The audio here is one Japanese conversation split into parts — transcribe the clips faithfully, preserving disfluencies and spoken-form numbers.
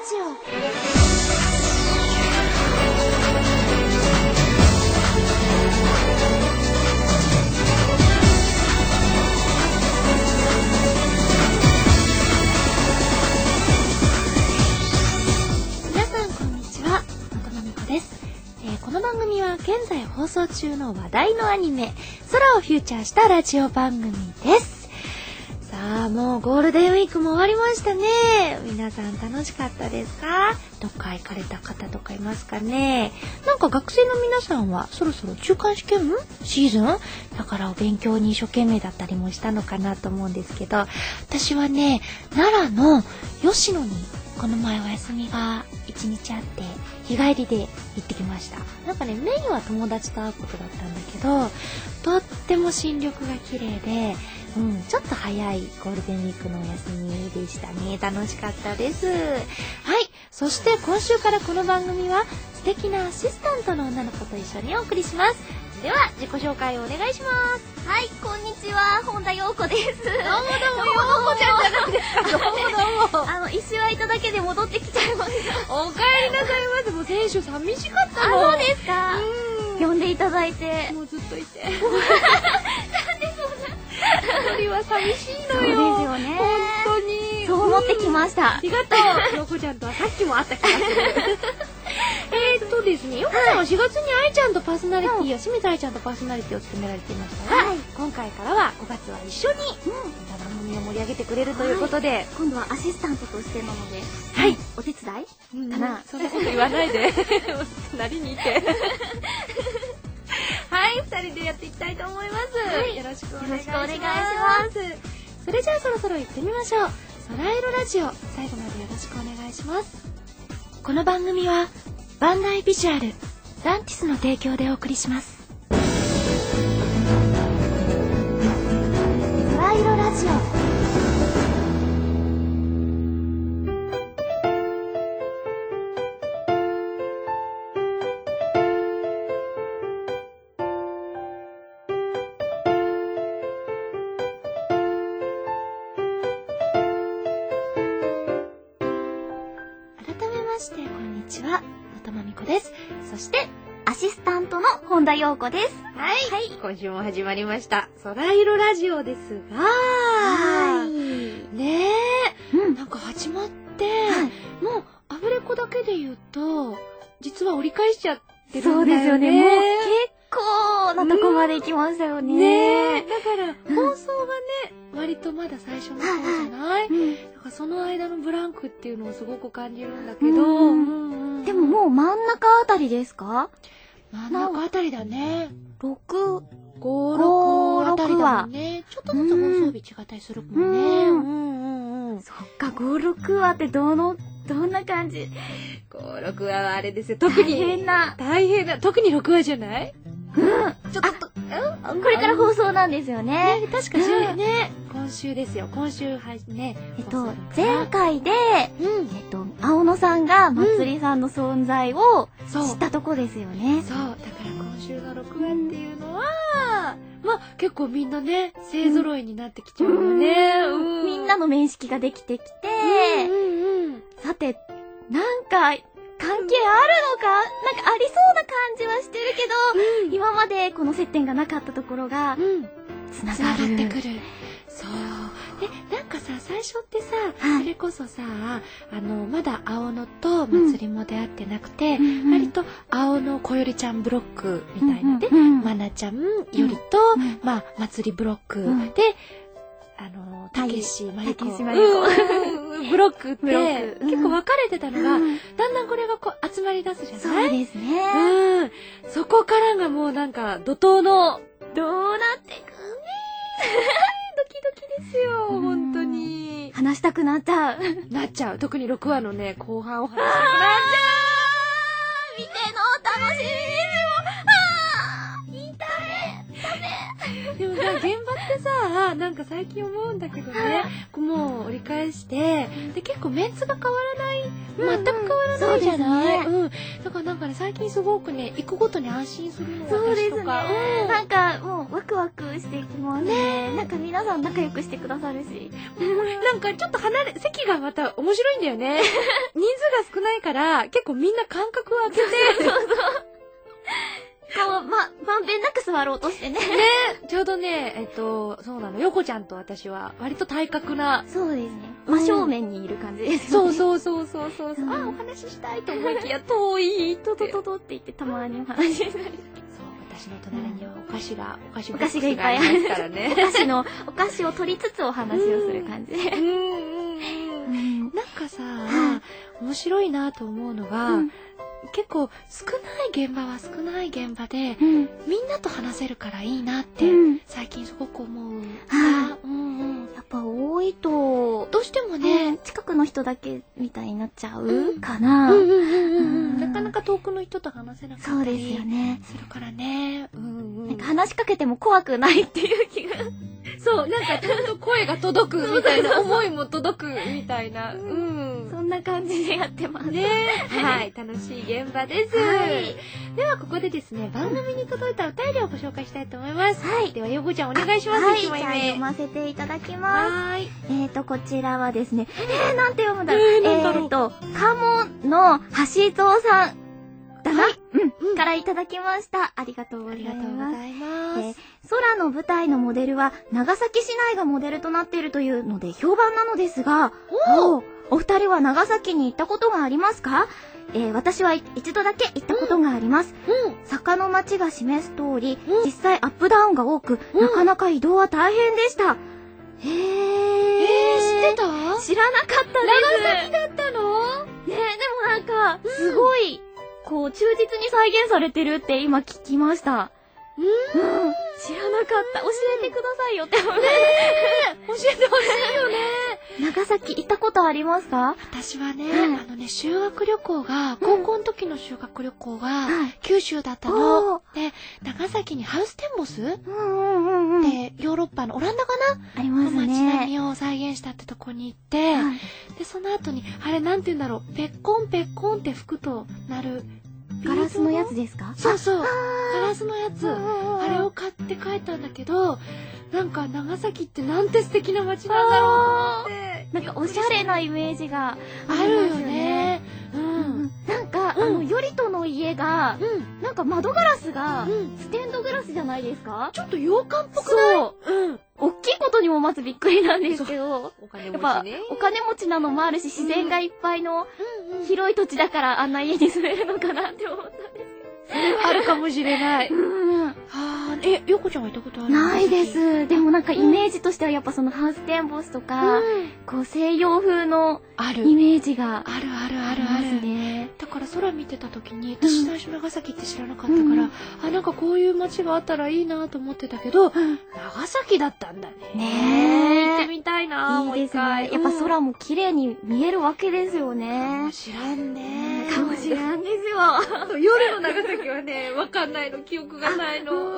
ジオ。この番組は現在放送中の話題のアニメ空をフューチャーしたラジオ番組です。さあ、もうゴールデンウィークも終わりましたね。皆さん楽しかったですか？どっか行かれた方とかいますかね。なんか学生の皆さんはそろそろ中間試験シーズンだからお勉強に一生懸命だったりもしたのかなと思うんですけど、私はね、奈良の吉野にこの前お休みが一日あって日帰りで行ってきました。なんかね、メインは友達と会うことだったんだけど、とっても新緑が綺麗で、うん、ちょっと早いゴールデンウィークのお休みでしたね。楽しかったです。はい、そして今週からこの番組は素敵なアシスタントの女の子と一緒にお送りします。では自己紹介をお願いします。 はい、こんにちは、本田陽子です。どうもどうも、 陽子ちゃんじゃなくて、どうもどうも。 あの、一周空いただけで戻ってきちゃいました。 お帰りなさいませ。もう先週寂しかったの。 あ、そうですか。呼んでいただいて。 もうずっといて。 なんでそんな。 一人は寂しいのよ。 そうですよね。 本当に。 そう思ってきました。 ありがとう。陽子ちゃんとはさっきも会った気がする。えーっとですね、陽子ちゃんはしがつに愛ちゃんとパーソナリティや清水愛ちゃんとパーソナリティを務められていましたが、はい、今回からはごがつは一緒に、うん、番組を盛り上げてくれるということで、はい、 今度はアシスタントとしてなので、 はい、 お手伝いかな、 な。 そんなこと言わないでなりにいてはい、ふたりでやっていきたいと思います、はい、よろしくお願いします。それじゃあそろそろ行ってみましょう。空色ラジオ、最後までよろしくお願いします。この番組はバンダイビジュアルランティスの提供でお送りします。空色ラジオ。こんにちは、のとまみこです。そしてアシスタントの本田陽子です。 はい、はい、今週も始まりました空色ラジオですが、 はい、 ねえ、うん、なんか始まって、はい、もうアフレコだけで言うと実は折り返しちゃってるんだよね。 そうですよね。もう結構なとこまで行きましたよね。 うん、ねえ、だから放送がね、うん、割とまだ最初の方じゃない、うん、だからその間のブランクっていうのをすごく感じるんだけど、 うんうん、でももう真ん中あたりですか？ 真ん中あたりだね。 ろく、 ご、ろくあたりだもんね。ちょっとずつ放送日違ったりするもんね。うんうんうん。 そっか、ご、ろくわってどの、どんな感じ？ ご、ろくわはあれですよ。特に。 大変な。 大変な。特にろくわじゃない？ うん。ちょっと、うん、これから放送なんですよね。 ね、確かにね、今週ですよ。今週はね。 えっと、前回で、うん、えっと、青野さんがまつりさんの存在を知ったとこですよね。 そう。だから今週のろくわっていうのは、まあ結構みんなね、勢揃いになってきちゃうよね。 うんうん、みんなの面識ができてきて、うんうんうん、さて、なんか、関係あるのか、なんかありそうな感じはしてるけど、うん、今までこの接点がなかったところが、つながる。 つながってくる。そう。で、なんかさ、最初ってさ、はい、それこそさ、あの、まだ青野とまつりも出会ってなくて、うん、割と青野こよりちゃんブロックみたいなで、まなちゃん、よりと、うん、まあ、まつりブロック、うん、で、あの、たけしまりこ。たけしまりこ。ブロックって、結構分かれてたのが、うん、だんだんこれがこう集まり出すじゃない？ そうですね。 うん。そこからがもうなんか、怒涛の、 どうなっていくねドキドキですよ、うん、本当に。 話したくなっちゃう。 なっちゃう。特にろくわのね、後半を話したくなっちゃう。見ての楽しみですよ。あー、痛い。ダメ。 でもさ、現場ってさ、なんか最近思うんだけどね、こうもう折り返して、で、結構メンツが変わらない、全く変わらないじゃない、うん、うん。だからなんかね、最近すごくね、行くごとに安心するのそうですね。 うん、 なんかもうワクワクしていきますね。なんか皆さん仲良くしてくださるし。 なんかちょっと離れ、席がまた面白いんだよね。人数が少ないから、結構みんな間隔を空けて。そうそう。 こう、ま、まんべんなく座ろうとしてね。ね、 ちょうどね、えっと、そうなの、ヨコちゃんと私は、割と対角な。 そうですね。真正面にいる感じですよね。 そうそうそうそうそう。うん、あ、お話ししたいと思いきや、遠い。 トトトトって言ってたまにお話ししたり。そう、 私の隣にはお菓子が、お菓子お菓子がいっぱいありますからね。お菓子の、お菓子を取りつつお話をする感じで。うんうんうん。なんかさ、面白いなと思うのが、結構少ない現場は少ない現場で、うん、みんなと話せるからいいなって、うん、最近すごく思う。 はあ、うんうん、やっぱ多いとどうしてもね、 うん、近くの人だけみたいになっちゃうかな。 なかなか遠くの人と話せなかったり、 そうですよね。 するからね。うんうん、 なんか話しかけても怖くないっていう気が。 そう、なんかちゃんと声が届くみたいな、思いも届くみたいな。うん。 そんな感じでやってます。 ね。はい、楽しい現場です。はい。ではここでですね、番組に届いたお便りをご紹介したいと思います。はい。では、ヨコちゃんお願いします。 はい、じゃあ読ませていただきます。はい。えーと、こちらはですね、えー、なんて読むんだろう。えーと、カモの橋蔵さん。だな、はい、うん、からいただきました。ありがとうございます。ありがとうございます。えー、空の舞台のモデルは長崎市内がモデルとなっているというので評判なのですが、お, お二人は長崎に行ったことがありますか？えー、私は一度だけ行ったことがあります。うん、坂の町が示す通り、うん、実際アップダウンが多く、うん、なかなか移動は大変でした。へー。 えー、知ってた？ 知らなかったです。 長崎だったの？ ねえ、でもなんか、すごい、うんこう、忠実に再現されてるって今聞きました。うーん。うん、知らなかった。教えてくださいよって思う。ねえ、教えてほしいよね。 長崎行ったことありますか？ 私はね、はい、あのね、修学旅行が、高校の時の修学旅行が、九州だったの。で、長崎にハウステンボス、うんうんうんうん、で、ヨーロッパのオランダかなありますね。 街並みを再現したってとこに行って、はい、で、その後に、あれなんて言うんだろう、ペッコンペッコンって吹くとなる、 ガラスのやつですか？ そうそう。ガラスのやつ。あれを買って帰ったんだけど、なんか長崎ってなんて素敵な街なんだろうと思って。 なんかおしゃれなイメージがあるよね。うん。 なんか、うん、あの、頼朝の家が、うん、なんか窓ガラスが、ステンドグラスじゃないですか？ ちょっと洋館っぽくない？そう。 うん。大きいことにもまずびっくりなんですけど、 お金持ちね。 やっぱお金持ちなのもあるし、自然がいっぱいの広い土地だからあんな家に住めるのかなって思ったんですよ。 あるかもしれない。うん。はあ、え、ヨコちゃんは行ったことある？ ないです。でもなんかイメージとしてはやっぱそのハウステンボスとか、うん、こう西洋風のイメージがあるあるあるあるね。だから空見てた時に、私最初長崎って知らなかったから、うん、あ、なんかこういう街があったらいいなと思ってたけど、うん、長崎だったんだね。ねえ。行ってみたいな。 いいですね。やっぱ空も綺麗に見えるわけですよね。かもしらんね。 かもしらんですよ。 夜の長崎はね、わかんないの、記憶がないの。うん、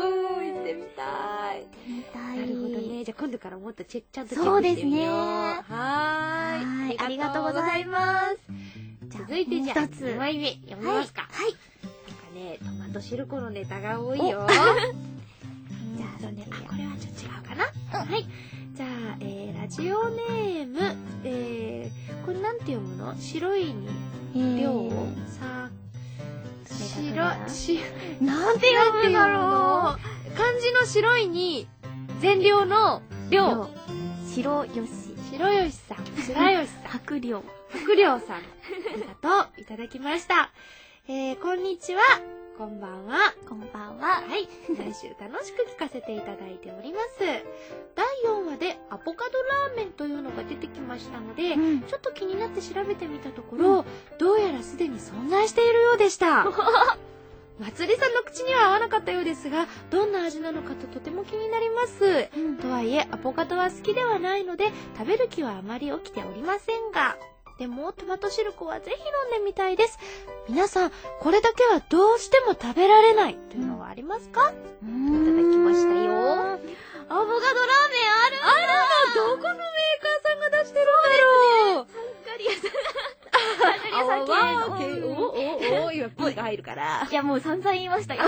行ってみたい。行ってみたい。なるほどね。じゃあ今度からもっとチェちゃんとチェックしてみよう。 そうですね。はーい。ありがとうございます。 続いてじゃあにまいめ読みますか。 はい。 なんかね、トマトシルコのネタが多いよ。じゃあそれ、あ、これはちょっと違うかな。はい。じゃあ、えー、ラジオネーム、えー、これなんて読むの？白いに、量、さ、白、し、なんて読むだろう。漢字の白いに、全量の量。 白よし。 白よしさん。白よしさん。 白量。 白量さん。ありがとう。いただきました。えー、こんにちは。こんばんは。 こんばんは。 はい。来週楽しく聞かせていただいております。だいよんわでアボカドラーメンというのが出てきましたので、うん、ちょっと気になって調べてみたところ、うん、どうやらすでに存在しているようでした。まつりさんの口には合わなかったようですが、どんな味なのかととても気になります。うん、とはいえ、アボカドは好きではないので、食べる気はあまり起きておりませんが、でもトマトシルコはぜひ飲んでみたいです。皆さん、これだけはどうしても食べられないというのはありますか？うん、いただきましたよ。 アボカドラーメンあるんだ。 あるの？どこのメーカーさんが出してるんだろう。 サンカリアさん。サンカリアさん系の。 おおおお、今 P が入るから。 いや、もう散々言いましたよ。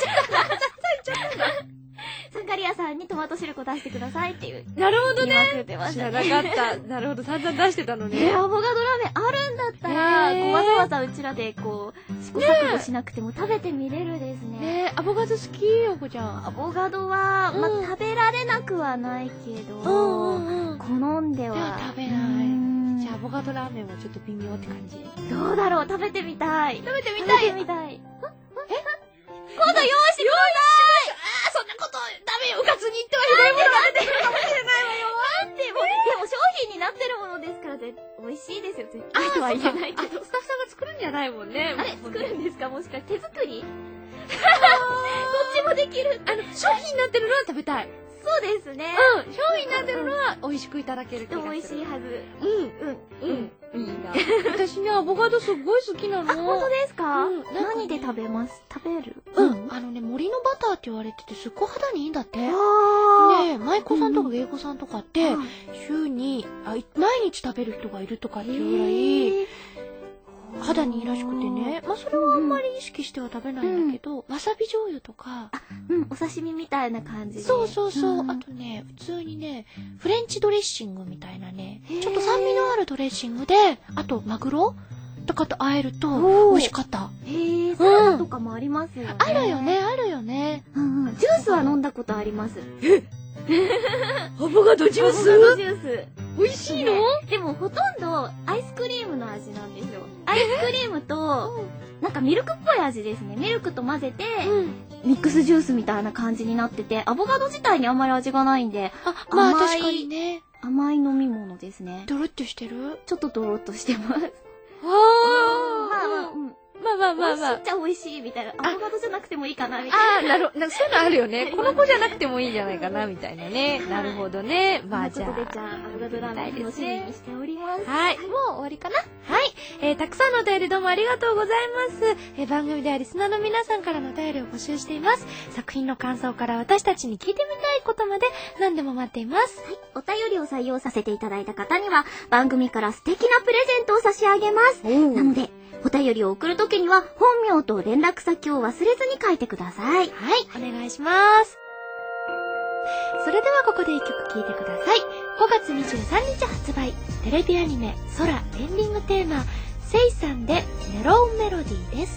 サンカリアさんにトマトシルクを出してくださいっていう。 なるほどね。 言いまくってまし知たね。 らなかった。なるほど、散々出してたのね。 えー、アボカドラーメンあるんだったら、 ねえこうわざわざうちらでこう、試行錯誤しなくても食べてみれるですね。 ねえ、アボカド好きよこちゃん。 アボカドは、まあ、 うん食べられなくはないけど、 うんうんうん。 好んでは。 では食べない。 うんじゃあアボカドラーメンはちょっと微妙って感じ。 どうだろう、食べてみたい。 食べてみ食たい。 べてみたい。 え今度用意してくだあー、そんなことダメよ。うかつに言ってはひどいものが出てくるかもしれないわよ。 さい。なんでも、でも商品になってるものですから、ぜ美味しいですよ。絶対とは言えないけど。 あ、スタッフさんが作るんじゃないもんね。 あれ作るんですか、もしかして手作り？どっちもできる。 あの、商品になってるのは食べたい。 そうですね。 うん、商品になってるのは美味しくいただける気がする。 と美味しいはず。 うん、 うん。 うん、いいな。私ね、アボカドすっごい好きなの。 あ、本当ですか？ うんなんかね何で食べます食べる？ うん、あのね、森のバターって言われてて、すっごい肌にいいんだって。ねあえ、舞妓さんとか芸妓さんとかって、 うん週に、あ、い毎日食べる人がいるとかっていうぐらい、肌にいいらしくてね。まあ、それはあんまり意識しては食べないんだけど、わさび醤油とか、 うん、お刺身みたいな感じで。 そうそうそう、 んあとね、普通にね、フレンチドレッシングみたいなねへー、 ちょっと酸味のあるドレッシングで、あとマグロとかと和えるとおー美味しかった。 へえ、サラダとかもありますよね。 あるよね、あるよね。 うんうん。ジュースは飲んだことあります。 アボカドジアボカドジュース。 美味しいの？ でもほとんどアイスクリームの味なんですよ。アイスクリームと、なんかミルクっぽい味ですね。ミルクと混ぜて、 うん。 ミックスジュースみたいな感じになってて、アボカド自体にあんまり味がないんで、 あ、まあ甘い確かにね。 甘い飲み物ですね。 ドロッとしてる？ ちょっとドロッとしてます。 あまあまあ、うん。 まあまあまあまあ美味しいっ。ちゃ美味しいみたいな。アボカドじゃなくてもいいかなみたいな。 ああ、なるほど。なんかそういうのあるよね。この子じゃなくてもいいんじゃないかな、みたいなね。なるほどね。まあじゃということで、じゃあ、アボカドラーメン楽しみにしております。 あ。はい。もう終わりかな。はい。えー、たくさんのお便りどうもありがとうございます。えー、番組ではリスナーの皆さんからのお便りを募集しています。作品の感想から私たちに聞いてみたいことまで何でも待っています。 はい。お便りを採用させていただいた方には、番組から素敵なプレゼントを差し上げます。なので、お便りを送るときには、本名と連絡先を忘れずに書いてください。 はい。お願いします。それではここで一曲聴いてください。ごがつにじゅうさんにち発売、テレビアニメ、空エンディングテーマ、セイさんでメロンメロディーです。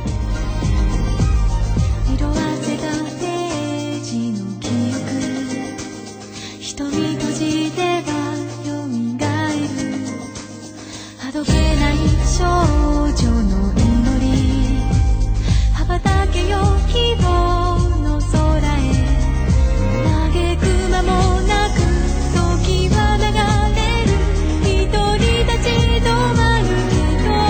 色あせたページの記憶、瞳閉じてば蘇る、あどけない少女の祈り、羽ばたけよ希望の空へ、嘆く間もなく時は流れる、一人立ち止まるけど、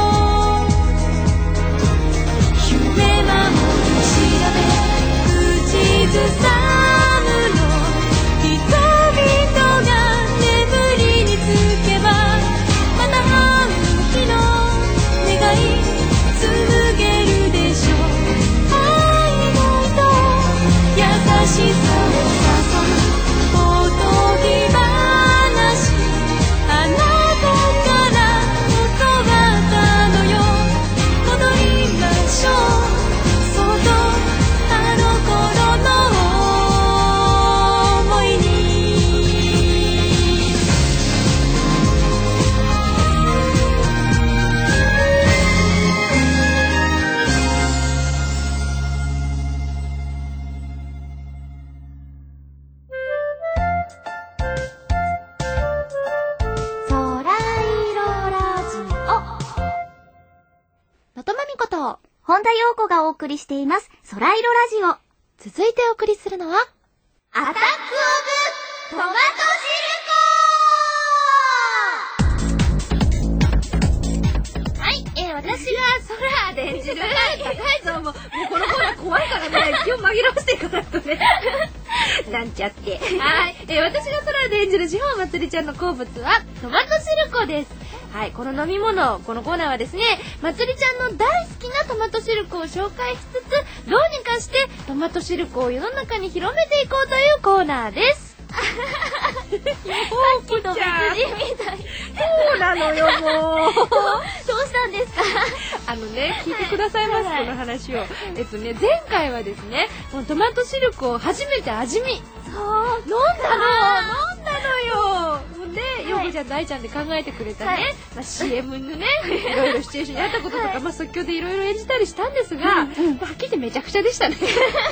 夢守る調べ口ずさむの、人々が眠りにつけばまた会う日の願い紡げるでしょう。愛の糸、優しさを誘うおとぎ話、あなたから教わったのよ。戻りましょう、そっとあの頃の想いに。 空色ラジオ。 のとまみこと、 本田陽子がお送りしています。空色ラジオ。 続いてお送りするのは、 アタックオブトマトシルコ。はい、えー、私が空で演じる。 高いぞ、もう、もうこのコーナー怖いからね、気を紛らわせていかないとね。なんちゃって。はい。えー、私が空で演じる志保まつりちゃんの好物は、トマトシルコです。 はい、この飲み物、このコーナーはですね、まつりちゃんの大好きなトマトシルクを紹介しつつ、どうにかしてトマトシルクを世の中に広めていこうというコーナーです。 さっきと別人みたい。 そうなのよ、もう。 どうしたんですか？ あのね、聞いてくださいます、はい、この話を。えっとね、前回はですね、もうトマトシルクを初めて味見。 そう。 飲んだの飲んだのよ。もうね、ヨコちゃんと愛ちゃんで考えてくれたね、はい、まあ、シーエム のね、いろいろシチュエーションにあったこととか、はい、まあ即興でいろいろ演じたりしたんですが、うんうん、はっきり言ってめちゃくちゃでしたね。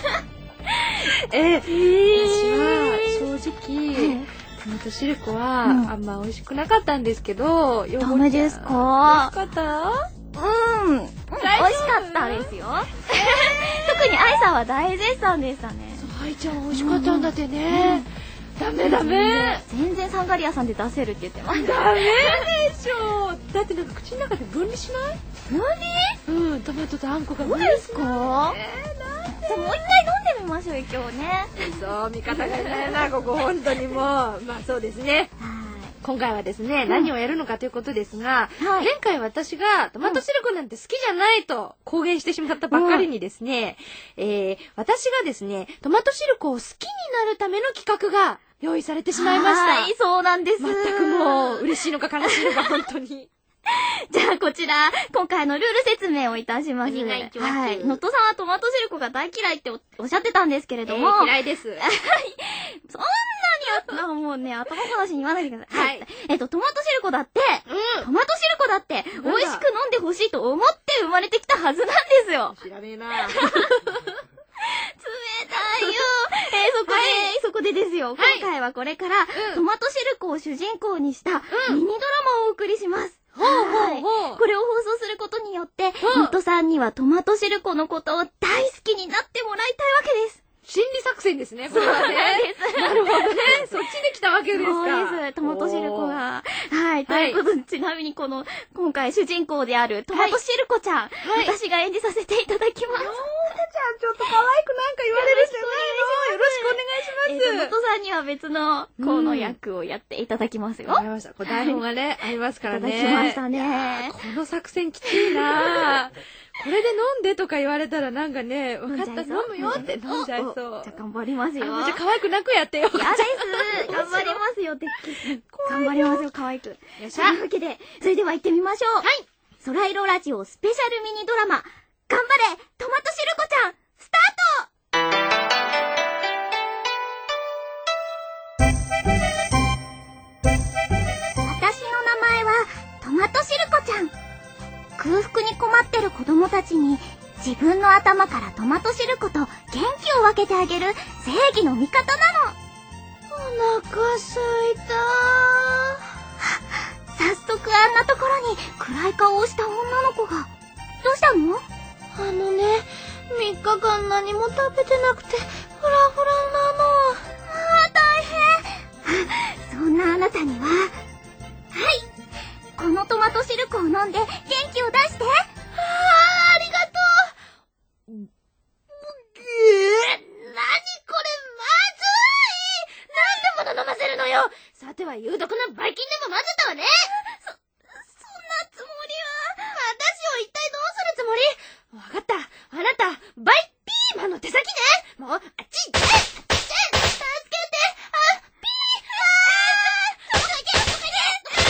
えー、私は正直、トマトシルクはあんま美味しくなかったんですけど、 ダメですか？ 美味しかった？ うん、美味しかったですよ。特に愛さんは大絶賛でしたね。 愛ちゃん美味しかったんだってね。ダメダメ。 全然サンガリアさんで出せるって言ってます。 ダメでしょ。だってなんか口の中で分離しない？ 分離？ うん、トマトとあんこが分離しない。そうですか？えー、なんで？じゃあもう一回飲んでみましょうよ今日ね。 そう、味方がいないなここ本当にもう。まあそうですね。今回はですね、うん、何をやるのかということですが、はい、前回私がトマトシルクなんて好きじゃないと公言してしまったばっかりにですね、うん、えー、私がですね、トマトシルクを好きになるための企画が用意されてしまいました。 はい、そうなんです。 全くもう嬉しいのか悲しいのか本当に。 じゃあこちら、今回のルール説明をいたします。お願いします。はい。ノットさんはトマトシルクが大嫌いって お, おっしゃってたんですけれども。えー、嫌いです。はい。 そんなにあ、もうね、頭話に言わないでください。はい。えっと、トマトシルクだって、うん、トマトシルクだって、美味しく飲んでほしいと思って生まれてきたはずなんですよ。 知らねえな。 冷たいよ。えー、そこで、はい、そこでですよ。今回はこれから、うん、トマトシルクを主人公にしたミニドラマをお送りします。 ほうほうほう。 これを放送することによって、ノットさんにはトマトシルクのことを大好きになってもらいたいわけです。 心理作戦ですね、これはね。なるほどね。そっちで来たわけですか。 そうです。トマトシルクが。はい。ということで、ちなみにこの、今回主人公であるトマトシルクちゃん、はい、私が演じさせていただきます。 よーかちゃん、ちょっと可愛くなんか言われるじゃないの。よろしくお願いします。 えー、ノットさんには別の、この役をやっていただきますよ。 わかりました。これ台本がね、ありますからね。 いただきましたね。 この作戦きついなこれで飲んでとか言われたらなんかね、分かった、飲むよって飲んじゃいそう。 じゃあ頑張りますよ。 じゃあ可愛くなくやってよ。 嫌です。頑張りますよ。頑張りますよ、可愛く。よっしゃ。というわけで、それでは行ってみましょう。はい。空色ラジオスペシャルミニドラマ、頑張れトマトシルクちゃん、スタート。私の名前はトマトシルクちゃん。空腹に困ってる子供たちに自分の頭からトマトシルクと元気を分けてあげる正義の味方なの。 お腹すいた。 早速あんなところに暗い顔をした女の子が。どうしたの？ あのね、みっかかん何も食べてなくてフラフラなの。 ああ、大変。そんなあなたには、はい、このトマトシルクを飲んで元気を出して。ああ、ありがとう。ぐー、なにこれ、まずい。なんでまだ飲ませるのよ。さては有毒なバイキンでも混ぜたわね。 そ、そんなつもりは。 私を一体どうするつもり？わかった。あなた、バイピーマンの手先ね。もう、あっち行って。あっち行って。助けて。あ、ピー、あー。どこ行け、どこ行け、どこ行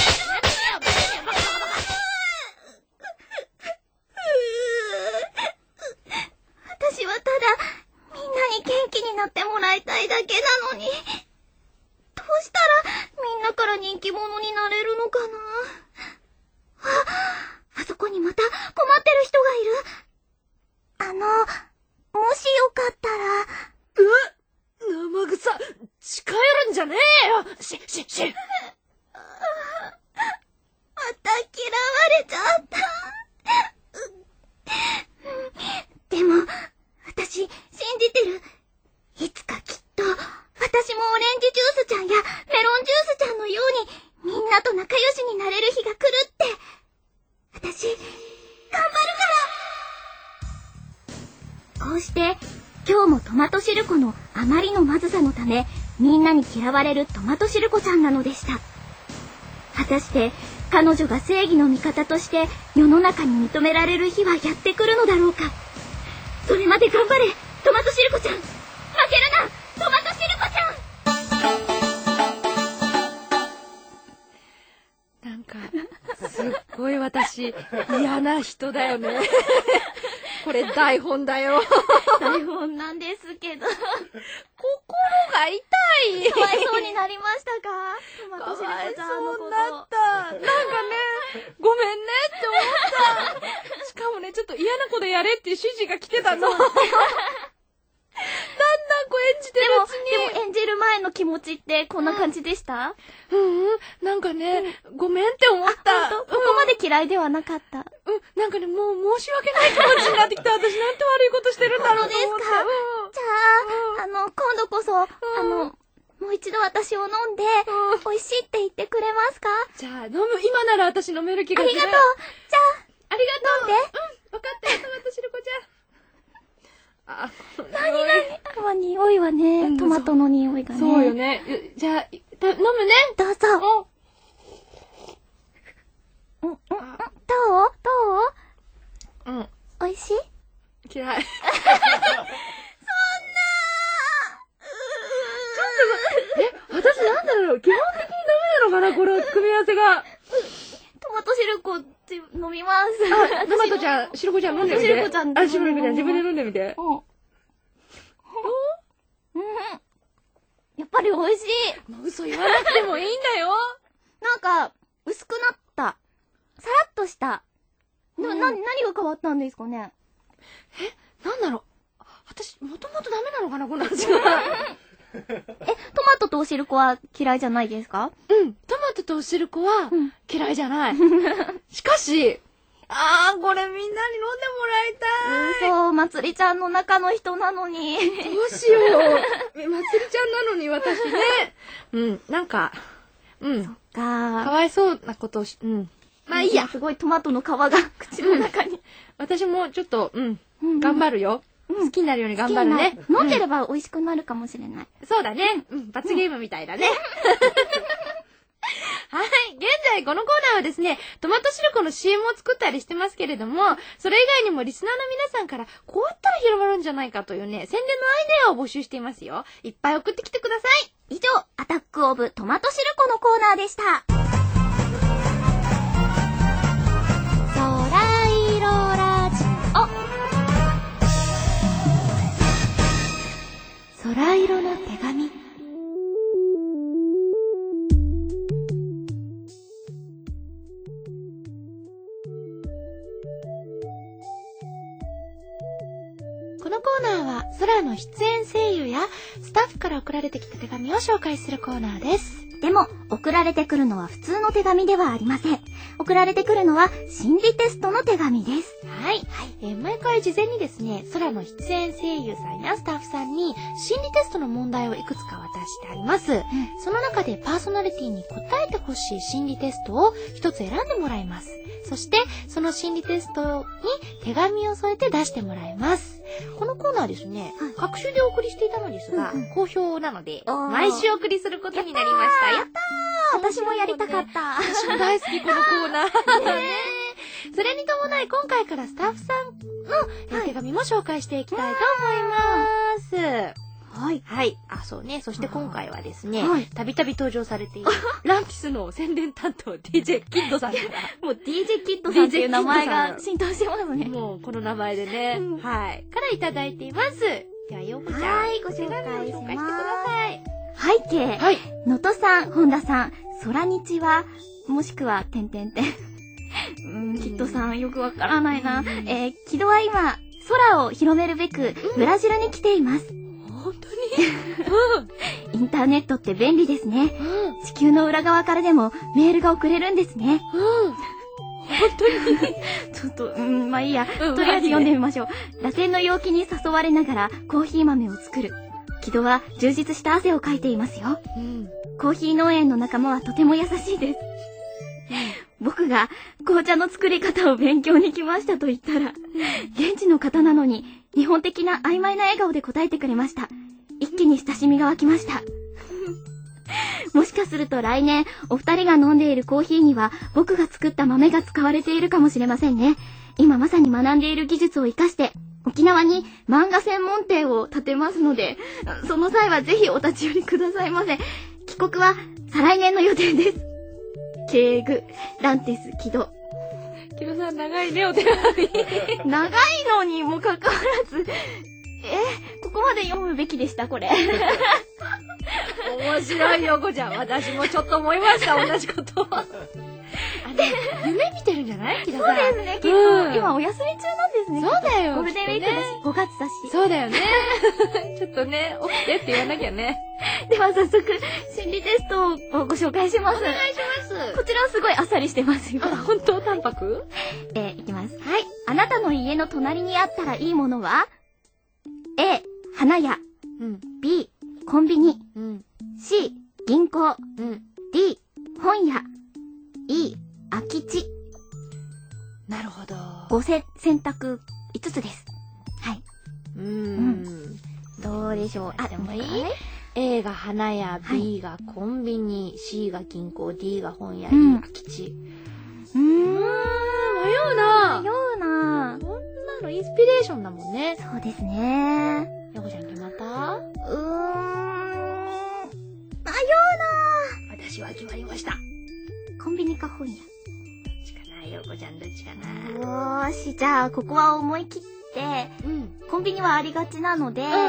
け。私はただみんなに元気になってもらいたいだけなのに、どうしたらみんなから人気者になれるのかな。あ、あそこにまた困ってる人がいる。あの、もしよかったら。 うっ、生臭、近寄るんじゃねえよ。し、し、し。 また嫌われちゃった。でも、私、信じてる。いつかきっと、私もオレンジジュースちゃんやメロンジュースちゃんのように、みんなと仲良しになれる日が来るって。私、頑張るから。こうして、今日もトマトシルコのあまりのまずさのため、みんなに嫌われるトマトシルコちゃんなのでした。果たして、 彼女が正義の味方として世の中に認められる日はやってくるのだろうか。それまで頑張れ、トマトシルコちゃん。負けるな、トマトシルコちゃん。 なんか、すっごい私、嫌な人だよね。これ台本だよ。 台本なんですけど。 心が痛い。 かわいそうになりましたか？トマトシルコちゃんのこと。 かわいそうだった。なんかね、ごめんねって思った。しかもね、ちょっと嫌な子でやれっていう指示が来てたの。だんだんこう演じてるうちに。 でも、でも演じる前の気持ちってこんな感じでした？ うん、うん、なんかね、うん、ごめんって思った。 ここまで嫌いではなかった。 うん、なんかね、もう申し訳ない気持ちになってきた。私なんて悪いことしてるんだろうと思って。 そうですか。じゃあ、あの、今度こそ、あの、もう一度私を飲んで、美味しいって言ってくれますか？ じゃあ、飲む、今なら私飲める気がする。 ありがとう。じゃあ、 ありがとう。 飲んで。 うん、わかったよ、トマトシルコちゃん。あ、 なになに？まあ、匂いはね、うん、トマトの匂いがね。 そうよね。じゃあ、飲むね。 どうぞ。うん、うん、うん、どう？どう？うん。美味しい？ 嫌い。そんなえ、私なんだろう、基本的にダメなのかな、この組み合わせが。 トマトシルコって飲みます。 あ、トマトちゃん、シルコちゃん飲んでみて。 シルコちゃん。 あ、シルコちゃん自分で飲んでみて。 うん。うん。やっぱり美味しい。 もう嘘言わなくてもいいんだよ。 なんか、薄くなった。さらっとした。でも、な、何が変わったんですかね？ え、なんだろう。私、もともとダメなのかな、この味が。 え、トマトとおしるこは嫌いじゃないですか？ うん、トマトとおしるこは嫌いじゃない。しかし、あー、これみんなに飲んでもらいたい。 うん、そう、まつりちゃんの中の人なのに。 どうしよう。まつりちゃんなのに私ね。うん、なんか、うん。 そっか。 かわいそうなことをし、うん。まあいいや。 すごいトマトの皮が口の中に。うん、 私もちょっと、うん、うん、頑張るよ。うん、好きになるように頑張るね。 飲んでれば美味しくなるかもしれない。 うん、そうだね。うん、罰ゲームみたいだね。はい。現在このコーナーはですね、トマトシルコの シーエム を作ったりしてますけれども、それ以外にもリスナーの皆さんからこうやったら広まるんじゃないかというね、宣伝のアイデアを募集していますよ。いっぱい送ってきてください。 以上、アタックオブトマトシルコのコーナーでした。 空色の手紙。このコーナーは空の出演声優やスタッフから送られてきた手紙を紹介するコーナーです。 でも送られてくるのは普通の手紙ではありません。送られてくるのは心理テストの手紙です。 はい、はいえー、毎回事前にですね、空の出演声優さんやスタッフさんに心理テストの問題をいくつか渡してあります、うん、その中でパーソナリティに答えてほしい心理テストを一つ選んでもらいます。そしてその心理テストに手紙を添えて出してもらいます。このコーナーですね、はい、各種でお送りしていたのですが、うんうん、好評なので毎週お送りすることになりました。やったー、私もやりたかった。 私も大好きこのコーナー。ねそれに伴い今回からスタッフさんの手紙も紹介していきたいと思います。はい。はい。あ、そうね。そして今回はですね、たびたび登場されているランピスの宣伝担当 ディージェー キッドさんから。 もう ディージェー キッドさんっていう名前が浸透してますね。 もうこの名前でね、うん、はい。からいただいています。では、ようこちゃん。 はい、ご紹介します。 紹介してください。 背景。はい。のとさん、本田さん、空日は、もしくは、てんてんてん。うん、キッドさん、よくわからないな。えー、キドは今、空を広めるべく、ブラジルに来ています。 本当に、 うん、インターネットって便利ですね、うん、地球の裏側からでもメールが送れるんですね、 うん、本当にちょっと、うん、まあいいや、うん、とりあえず読んでみましょう。螺旋の陽気に誘われながらコーヒー豆を作る。木戸は充実した汗をかいていますよ、うん、コーヒー農園の仲間はとても優しいです、うん、僕が紅茶の作り方を勉強に来ましたと言ったら、現地の方なのに日本的な曖昧な笑顔で答えてくれました。一気に親しみが湧きました。 もしかすると来年、お二人が飲んでいるコーヒーには、僕が作った豆が使われているかもしれませんね。今まさに学んでいる技術を活かして、沖縄に漫画専門店を建てますので、その際はぜひお立ち寄りくださいませ。帰国は再来年の予定です。敬具、ランテス、木戸。 木戸さん長いね、お手紙。 長いのにもかかわらず、え、ここまで読むべきでした、これ。 面白いよ、こちゃん。私もちょっと思いました、同じこと。あの、夢見てるんじゃない木戸さん。 そうですね、結構、うん、今お休み中なんですね。 そうだよ。 ゴールデンウィークだし、ね、ごがつだし。 そうだよね。ちょっとね、起きてって言わなきゃね。 では早速、心理テストをご紹介します。 お願いします。 こちらはすごいあっさりしてますよ。 あ、本当淡白？ えー、いきます。はい。あなたの家の隣にあったらいいものは ?A、花屋。 うん。 B、コンビニ。 うん。 C、銀行。 うん。 D、本屋。E、空き地。 なるほど。 ごせ選択いつつです。はい。 うーん。 どうでしょう。あ、でもいい？ A が花屋、B がコンビニ、C が銀行、D が本屋、E が空き地。 うーん。迷うな迷うなこんなのインスピレーションだもんね。 そうですね。 よこちゃん決まった？ うーん。迷うな私は決まりました。 コンビニか本屋。 どっちかな、よこちゃんどっちかな。 よーし、じゃあ、ここは思い切って、 うん。 コンビニはありがちなので、 うん、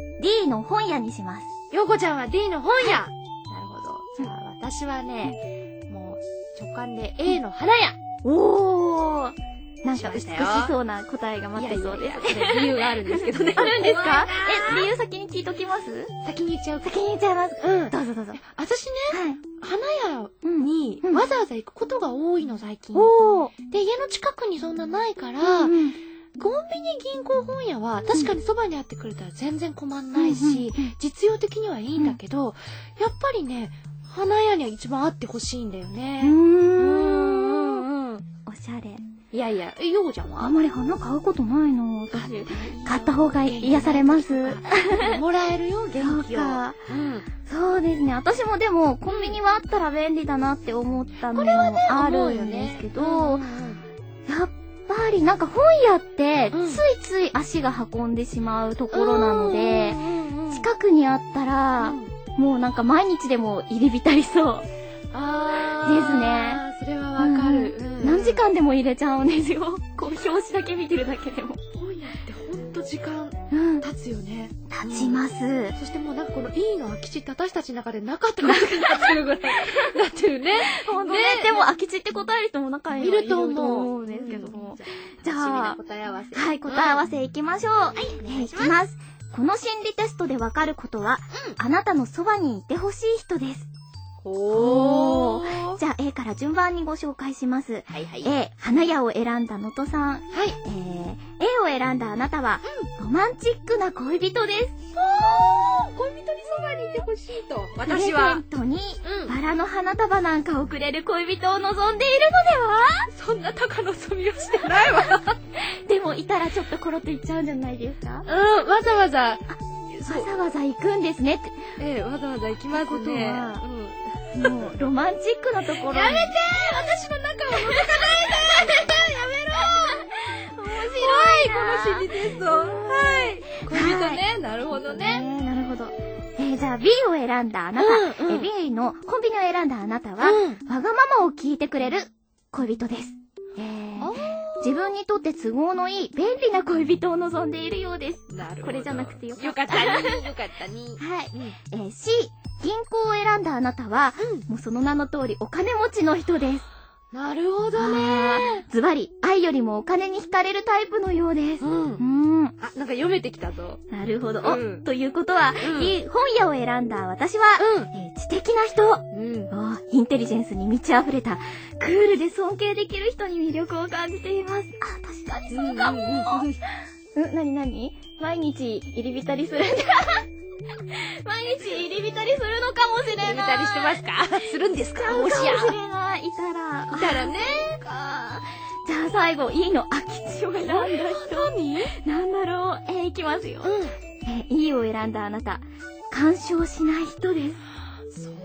D の本屋にします。 よこちゃんは D の本屋、はい、なるほど。じゃあ、私はね、もう、直感で A の花屋。 おー。なんか美しそうな答えが待ってそうです。 いやいやいや、これ理由があるんですけどね。 あるんですか？え、理由先に聞いときます？ 先に言っちゃう。 先に言っちゃいます。 うん。 どうぞどうぞ。 私ね、はい、花屋にうんわざわざ行くことが多いの、最近。 おー。 で、家の近くにそんなないから、 うんうん、 コンビニ、銀行、本屋は確かにそばにあってくれたら全然困んないし、うんうんうん、実用的にはいいんだけど、うん、やっぱりね、花屋には一番あってほしいんだよね。 うーん。うんうん。おしゃれ。 いやいや、え、ようちゃんはあんまり花買うことないの。私、買った方が癒されます。 もらえるよ、元気を。 そうか。うん。そうですね。私もでも、コンビニはあったら便利だなって思ったのもあるんですけど、ね、やっぱりなんか本屋って、ついつい足が運んでしまうところなので、近くにあったら、もうなんか毎日でも入り浸りそう。 あー。ですね。 それはわかる。 うんうん、何時間でも入れちゃうんですよ。こう、表紙だけ見てるだけでも。 本屋ってほんと時間経つよね。 うん、経ちます、うん。 そしてもうなんかこの E の空き地って私たちの中でなかったことになってるぐらいなってるね。 ほんとね。でも空き地って答える人も中にはいると思うんですけども。じゃあ、 答え合わせ。 はい、答え合わせいきましょう。はい、お願いします。この心理テストでわかることは、うん、あなたのそばにいてほしい人です。 おー。 じゃあ A から順番にご紹介します。 はいはい。 A、花屋を選んだのとさん。 はい。 えー、A を選んだあなたは、うん、ロマンチックな恋人です。 おー、恋人にそばにいてほしいと。 私は。プレゼントに、うん、バラの花束なんかをくれる恋人を望んでいるのでは？ そんな高望みをしてないわ。 でもいたらちょっとコロッといっちゃうんじゃないですか？ うん、わざわざ。 わざわざ行くんですねって。 ええ、わざわざ行きますね。 ことは、うん、もうロマンチックなところに。 やめてー、私の中を覗かないでやめろー。面白いこの心理テスト。はい。恋人ね、はい、なるほどね。 ね、なるほど。えー、じゃあ B を選んだあなた、うんうん、え B のコンビニを選んだあなたは、うん、わがままを聞いてくれる恋人です。えー、自分にとって都合のいい便利な恋人を望んでいるようです。 なるほど。 これじゃなくてよかった。 よかったに。よかったに。 はい。うん、えー、C、銀行を選んだあなたは、うん、もうその名の通りお金持ちの人です。 なるほどね。 ズバリ、愛よりもお金に惹かれるタイプのようです。うん。うん。 あ、なんか読めてきたぞ。 なるほど。うん、お、ということは、うん、いい本屋を選んだ私は、うんえー、知的な人、うんお、インテリジェンスに満ち溢れた、クールで尊敬できる人に魅力を感じています。あ、確かにそうかも。うん、なになに？毎日入り浸りするんだ。毎日入り浸りするのかもしれない。 入り浸りしてますか？するんですか？ もしや。かもしれない。いたら。 いたらね。 じゃあ最後、E の空き地を選んだ人。 何？ なんだろう。えー、いきますよ。 うん。 えー、E を選んだあなた、干渉しない人です。 そう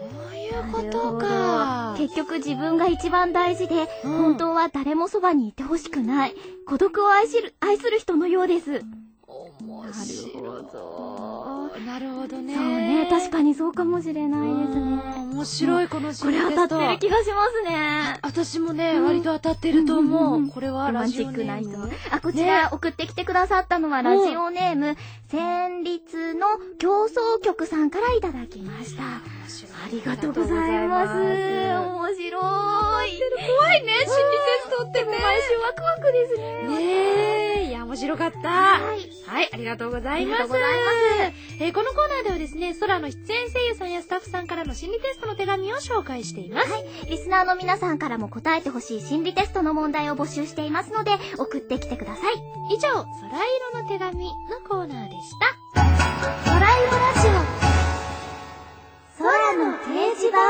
いうことか。 結局自分が一番大事で、 うん、 本当は誰もそばにいてほしくない、孤独を愛しる、愛する人のようです。 面白い。なるほど。なるほどね。 そうね、確かにそうかもしれないですね。 面白いこの心理テスト。 これ当たってる気がしますね。 私もね、うん、割と当たってると思う。うんうんうん、これはラジオネーム。ロマンチックな人。 あ、こちら送ってきてくださったのは、ラジオネーム、うん、戦慄の競争局さんからいただきました。ありがとうございます。面白い。怖いね、心理テストってね。毎週ワクワクですね。 ねえ、いや、面白かった。はい。はい、ありがとうございます。ありがとうございます。えー、このコーナーではですね、空の出演声優さんやスタッフさんからの心理テストの手紙を紹介しています。 はい。リスナーの皆さんからも答えてほしい心理テストの問題を募集していますので、送ってきてください。 以上、空色の手紙のコーナーでした。 空色ラジオ。空の掲示板。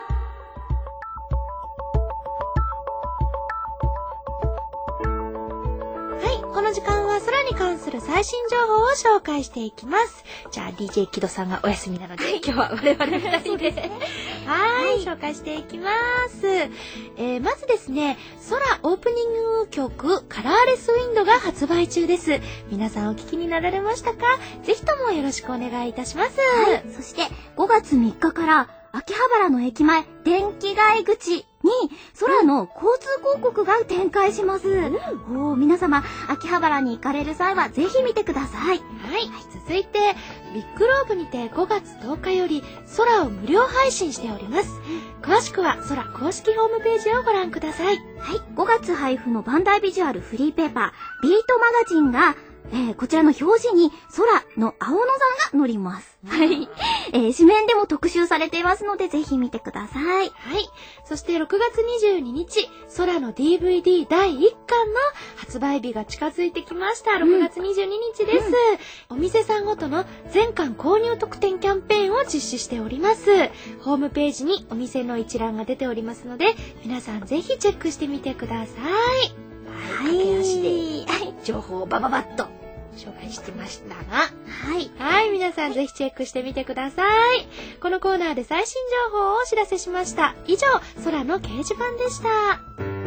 はい、この時間は空に関する最新情報を紹介していきます。じゃあ ディージェー 木戸さんがお休みなので、はい、今日は我々二人で、ね、はい、はい、紹介していきます。えー、まずですね、空オープニング曲カラーレスウィンドが発売中です。皆さんお聞きになられましたか？ぜひともよろしくお願いいたします。 はい、そしてごがつみっかから秋葉原の駅前電気街口に空の交通広告が展開します。うん、おー、皆様秋葉原に行かれる際はぜひ見てください。 はい、はい、続いてビッグローブにてごがつとおかより空を無料配信しております。詳しくは空公式ホームページをご覧ください。 はい、ごがつ配布のバンダイビジュアルフリーペーパービートマガジンがえー、こちらの表示に空の青野さんが載ります。はい、えー。紙面でも特集されていますのでぜひ見てください。 はい。そしてろくがつにじゅうににち、空の ディーブイディー だいいっかんの発売日が近づいてきました。ろくがつにじゅうににちです。うん、お店さんごとの全館購入特典キャンペーンを実施しております。ホームページにお店の一覧が出ておりますので、皆さんぜひチェックしてみてください。はい。駆け足で情報をバババッと紹介してましたが、はい。はい、皆さんぜひチェックしてみてください。このコーナーで最新情報をお知らせしました。以上、空の掲示板でした。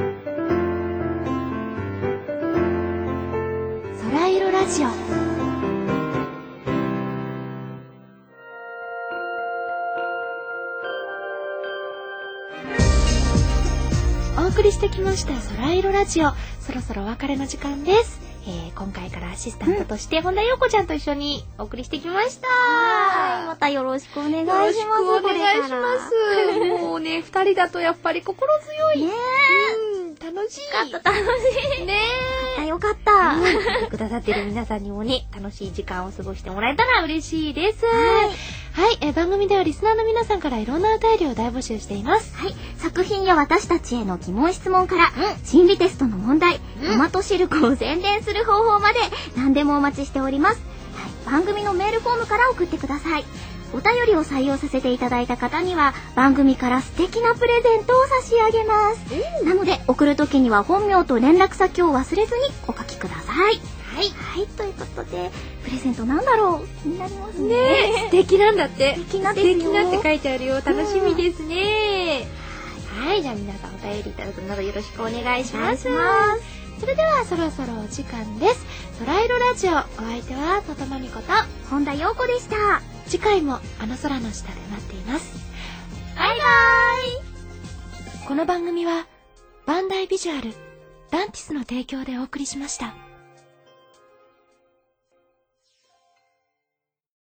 空色ラジオ。 お送りしてきました空色ラジオ。そろそろお別れの時間です。えー、今回からアシスタントとして、うん、本田陽子ちゃんと一緒にお送りしてきました。 はい、またよろしくお願いします。よろしくお願いします。 もうね、二人だとやっぱり心強い。 ねえ。うん、楽しい。 よかった、楽しい。 ねえ。よかった。 うん、聞いてくださってる皆さんにもね、楽しい時間を過ごしてもらえたら嬉しいです。はい。はい、えー、番組ではリスナーの皆さんからいろんなお便りを大募集しています。 はい、作品や私たちへの疑問質問から、うん、心理テストの問題、うん、トマトシルクを宣伝する方法まで何でもお待ちしております。はい、番組のメールフォームから送ってください。お便りを採用させていただいた方には番組から素敵なプレゼントを差し上げます。うん、なので送るときには本名と連絡先を忘れずにお書きください。はい、はい、ということでプレゼントなんだろう、気になりますね。 ねえ、素敵なんだって。 素敵なですよ。 素敵なって書いてあるよ。楽しみですね。うん、はい、じゃあ皆さんお便りいただくなどよろしくお願いします。それではそろそろお時間です。空色ラジオ、お相手はととまみこと本田陽子でした。 次回もあの空の下で待っています。 バイバイ。 この番組はバンダイビジュアルランティスの提供でお送りしました。